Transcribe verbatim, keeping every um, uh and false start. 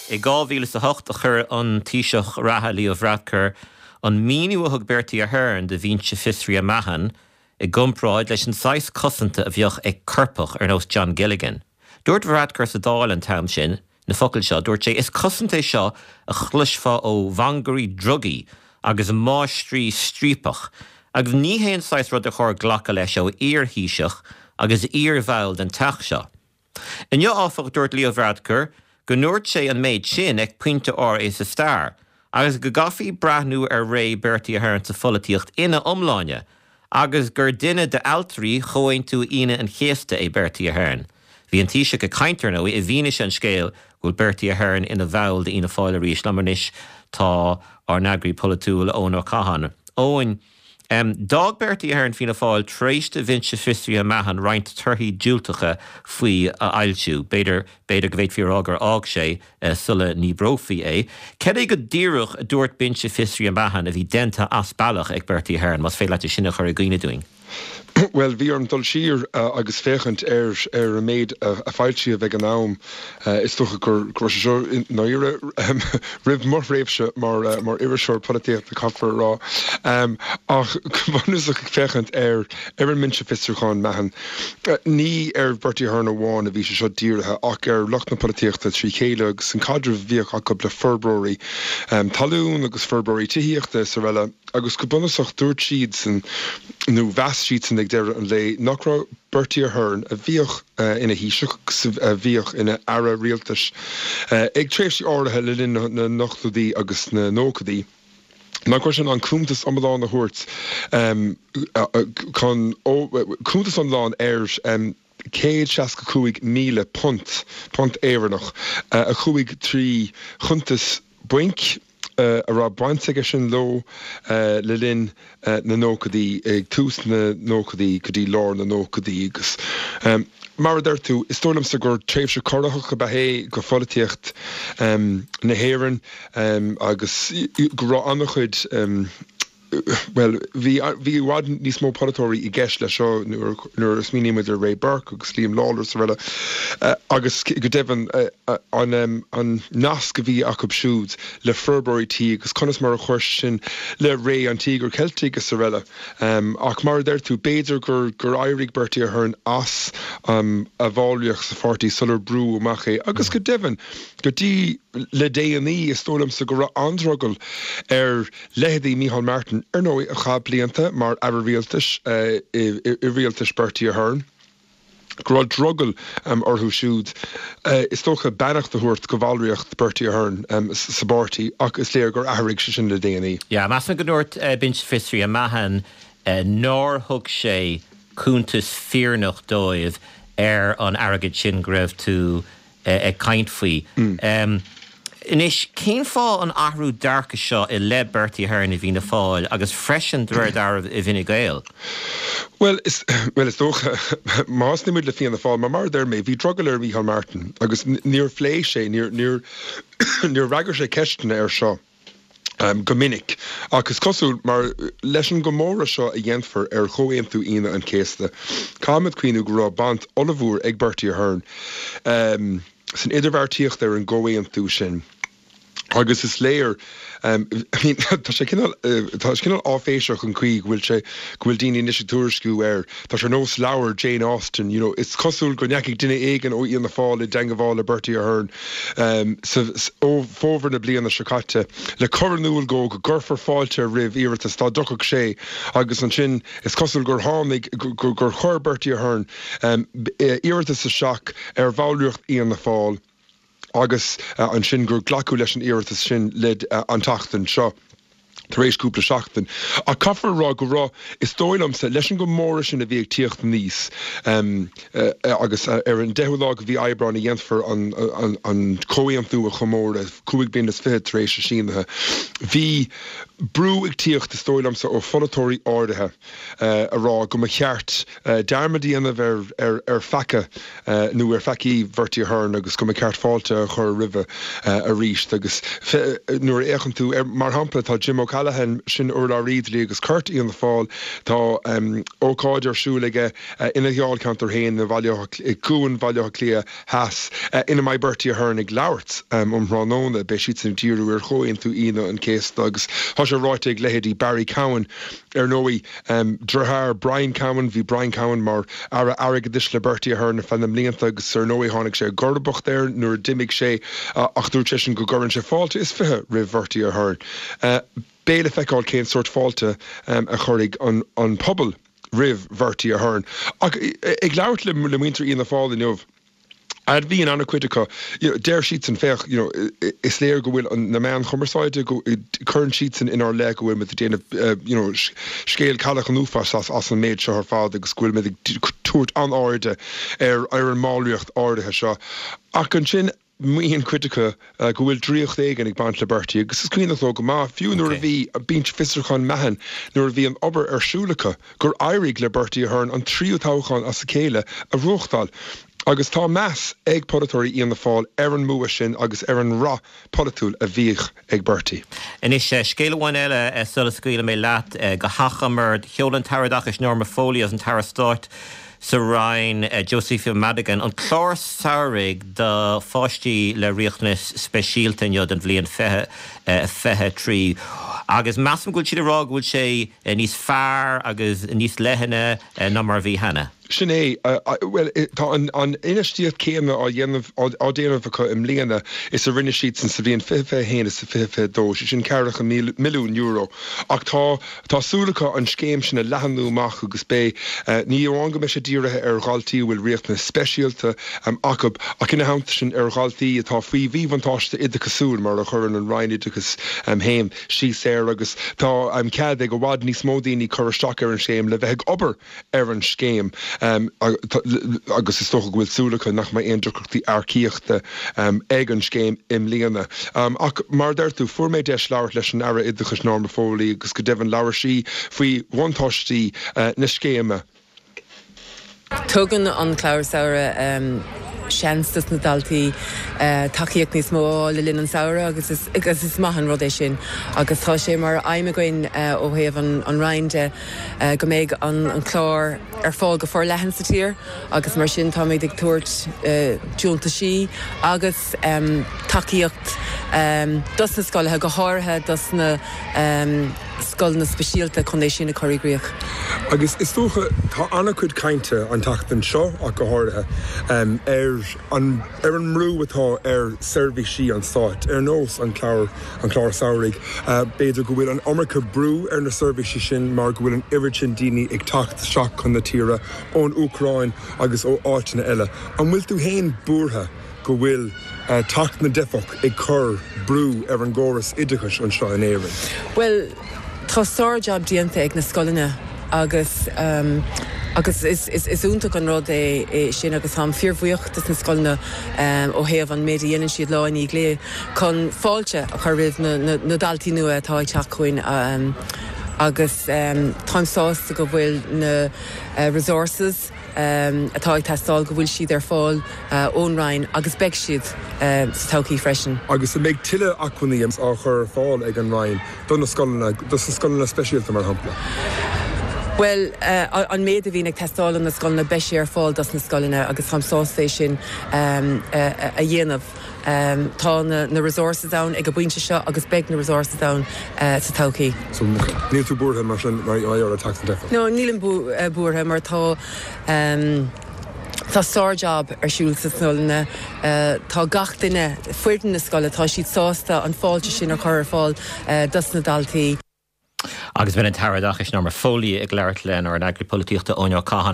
I gábhíle sa hocht a chur an tíiseach ratha Leo Varadkar an míniú a thug Bertie Ahern de víntse fisrí a mahan I gumpraid leis an sais cosanta a bheoch ag curpach ar nós John Gilligan. Dúirt Varadkar sa dáil an tam sin, na focail seo, dúirt sé is cosanta seo a chluisfa ó vangarí drugaí agus máistrí strípach, agus ní héon sais rud a chur ghlacha leis ó íorthíiseach agus íormhail den teach seo. In jo áfach dúirt Leo Varadkar, go nuirt sé an méid sin ag puinte ár é sa star, agus go gafií brathnú ar ré Bertie Ahern sa folatíocht ina omláine, agus gur duine de altarí choin tú ine an chéasta é Bertie Ahern. Bhí an tíise go caintear nó I bhínis an scéal bhfuil Bertie Ahern ina bhail de ina fáil arís lemarnis tá ar nagraí polatúil ón ó cahan. Óin, um, dag Bertie Ahern fina fáil tréiste vinse fisrí a mahan reint turthaí dúltacha faoi a ailsiú, beidir beidir go bhéit fíor águr ág sé uh, sulla ní brófií é. Ced é go díreach a dúirt vinse fisrí a mahan a bhí denta as bailach ag Bertie Ahern, mas fé leite sinna chur a gcuine doing. Well, bhí an dul siar uh, agus féchant ar ar a méid a, a fáiltí a bheith an nám uh, is tucha gur gur seo náire um, rib mar réibse mar uh, mar iiriseoir políocht a caffar rá um, ach bhhanús a féchant ar ar an minse fistrúcháin mehan uh, ní ar Bertie Ahern amháin a bhí se seo díirithe ach ar locht na políochta trí chéile agus an cadre bhíoch a couple February um, talún agus February tííochta sa bheile agus go bunasach dúirt siad san nó bheas siad san ag deire an lei nachrá Bertie Ahern a bhíoch uh, ina híiseach a bhíoch ina ara rialtas uh, ag tréimhsí áirithe le linn na nachtladaí agus na nócadaí. Na question an cúmtas amláán na thuirt um, uh, uh, chun cúmtas amláán air um, céad seasca cúig míle punt punt éireannach uh, a cúig trí chuntas buinc Uh, a ra baintige sin lo uh, le linn uh, na nócadaí ag tús na nócadaí go dtí lár na nócadaí agus. Um, mar d'irtú, is tólam sa gur tréimh se cordacha go bahé go folatíocht um, na héireann um, agus go rá annach chuid um, well, vi vi wad ní smó polytóí I gceist le seo nuair smíimiid ar Ray Burke agus Liam Lawler sa bhile uh, agus go devan uh, uh, an, um, an nas go bhí acu siúd le February tí agus conas mar a chuir sin le ré an tígur Celtic sa bhile um, ach mar d'irtú béidir gur gur éirigh Bertie Ahern as um, a bháilíoch sa fortí sular brú amach é agus go devan go dtí le déanaí is tólam sa go ra androgel ar leheadaí Micheál Martin ar nó a cha blianta mar ar rialtas uh, I, I rialtas Bertie Ahern. Gra drugel um, orthú siúd uh, is tócha bannacht a thuirt go bhálíocht Bertie Ahern um, sa bártaí ach is léir gur airigh se sin le déanaí. Ja, mas na go dúirt uh, bint fisrí a mahan uh, nóir thug sé cúntas fíornach dóibh ar an airgid sin greibh tú uh, ag caint faoi. Mm. Um, Inis, cén fá an ahrú darcha seo I le Bertie Ahern I bhína fáil agus freisin dúir dar I bhína gael? Well, is well is toch más nimid le fianna fáil, mar mar der mé bhí drogel ar Micheál Martin agus níor flé sé níor níor níor ragar sé ceistena ar seo. Um, gomininic agus cosú mar leis an gomóra seo a dhéanfar ar choéimú ina an céasta. Cámad cuoinú go rá bant olahúr ag Bertie Ahern um, san idirbheartíocht ar an ggóéimú sin. Agus is léir um, I mean, tá sé cinál áféiseach an chuig bhfuil sé bhfuil daoine níos tuairisciú ar tá sé nós leabhar Jane Austen, you know, is cosúil go neacigh duine éigen ó íon na fáil I denga bháil le Bertie Ahern um, ó fómhar na bliana se caite le choranúil go go gurfar fáilte rih iirtas tá dochach sé agus an sin is cosúil gur tháinig gur gur chur Bertie Ahern um, iirtas sa seach ar bháilúocht íon na fáil agus uh, an sin gur glacu leis an iirtas sin led uh, an tachtan seo. Taréis cúpla seachtain. A caffar rá go rá is dóilm sa leis an go móra sin a bhí ag tíocht níos um, uh, agus uh, ar an dehuilág bhí ebrán I dhéanfar an, an, an cóéamú a chomóra cúig bliana is fiche taréis a sinathe. Bhí brú ag tíocht is dóilm sa ó folatóirí áirithe uh, a rá go a cheart uh, dearmadíanamh ar, ar, ar fecha uh, nó ar feicí Bertie Ahern agus go a ceart fáilte a chur rimhe uh, a ríist agus nuair échan tú mar hampla tá Jim O'Connor Callahan sin Urla Reid agus Kurt íon fáil tá ócáidir siúlaige ina gheáil cantar héin na cúin bhaile clia has ina mai bertí a thurnig lauert um ranóna be siad san tíú ar choin tú ina an céas agus tá sé ráiteigh lehéadí Barry Cowan ar nóí um, drethar Brian Cowan hí Brian Cowan mar ara airg dis le bertí a thurna fan na mlíonta agus ar nóí tháinig sé gordabocht there nuair dimig sé uh, ach dúirt sé sin go gorann sé fáilte is fithe rih bertí a thurn. Uh, béle feicáil cén sort fáilte um, a chuirigh an, an pobl rih bertí a thurn. Ach ag leabhart le le muintear íon na fáil in jobh. I'd be an anaquitica, you know, dare sheets and fech, you know, is there go will on the man commercial go current sheets in, in our leg go with the day of, uh, you know, scale calach and ufas as as an made sure her father go school with the toot on order, er iron malricht order has shot. Akan Muon critica uh, go bhfuil dríocht éige ag bant le bertí, agus is cuioine go má fiú nuair a bhí a bínt fisarchan mehan nuair a bhí an obair ar siúlacha gur éirigh le bertí a thurn an tríú táchan as sa céile a ruachtáil. Agus tá meas ag podatóirí íon na fáil ar an mua sin agus ar an rá podatúil a bhíoch ag bertí. In is scéalháin eile sulas scuile mé leat go hachamar cheolann taradach is norma fólias an tarastáit sa Ryan uh, Josephine Madigan an chlár saoraigh de fáistí le riachnas speisialta inniu den bhliain fethe uh, fethe trí. Agus measam gúil siad ará gúil sé uh, níos fearr agus níos leithine uh, ná mar bhí hena. Sinné, uh, well, tá an, an inistíad céime á dhéanamh á déanamh acu im líana is a rinne siad san sa bhíon fife héana sa fife dós, sin cearach an milliún euro. Ach tá tásúlacha an scéim sin a lehanú mach agus bé uh, ní óanga me sé díirithe ar ghaltaí bhfuil riachna speisialta um, acab ach ina haanta sin ar ghaltaí atá faoi bhí vantáiste iad cosúil mar a churann an Ryan agus um, héim sí séir agus tá um, cead ag go bhád níos módaoine chuiristeach ar an scéim le bheith obair ar an scéim. Um, agus is toch bhfuil súlacha nach mai éondruchtaí arcíochta um, ag an scéim im líana. Um, ach mar d'irtú fuair mé deis leabhart leis an ara idachas norma fólaí agus go deimhin leabhar sí faoi bhaintáistí uh, na scéime. Tugan an clár saora um, seanstas na daltaí uh, takeíocht níos mó le linn an saora agus is, agus is maithan rud é sin agus tá sé mar aimimegain uh, ó thaobh an, an Rhinde uh, go méid an, an chlár ar fáil go fór lehan sa tír agus mar sin tá méid ag tuairt uh, dúnta sí agus um, takeíocht um, dus na scoilethe go háirithe dus na um, scoil na speisialta chun é sin na choiríoch. Agus is tócha tá anna chud cainte an tachtan seo a go háirithe um, ar an ar an mrú atá ar servicí an stáit ar nós an chlár an chlár saoraigh uh, beidir go bhfuil an America brú ar na servicí sin mar go bhfuil an irid sin daoine ag tacht seach chun na tíre ón Ucrain agus ó áitina eile. An bhfuil tú héin búrtha go bhfuil uh, tacht na defach ag chur brú ar an ggóras idachas an seo in éireann. Well, tá sár job díanta ag na scoileanna agus um, agus is is is úntaach an rud é, é sin agus ham fíormhuiocht is na scoilna um, ó thaobh an méid dhéanann siad láin í glé chun fáilte a chu rih na, na, na daltaí nua atá ag teach chuin um, agus um, táimsásta go bhfuil na uh, resources um, atá ag testáil go bhfuil siad ar fáil uh, ón Rhine agus beag siad uh, sa todhchaí freisin. Agus a méid tuile acmhaíams á chur fáil ag an Rhine don na scoilna dus na scoilna speisialta mar hampla. Well, uh, an méid a bhí ag testáil na scoilna beisi ar fáil dus na scoilna agus chámsásta sin um, a, a dhéanamh. Um, tá na, na resources down ag go buinte seo agus beag na resources down uh, sa todhchaí. So níl tú búrtha mar sin mar ar a tacht na defa? No, níl an bú, uh, búrtha mar tá um, tá sár job ar siúil sa scoilna uh, tá gach duine fuirtan na scoile tá siad sásta an fáilte sin ar chur ar fáil uh, dus na daltaí. Agus bhíonn an taradach is ná mar fólií ag leirt len ar an agripolíochta óneo Cahan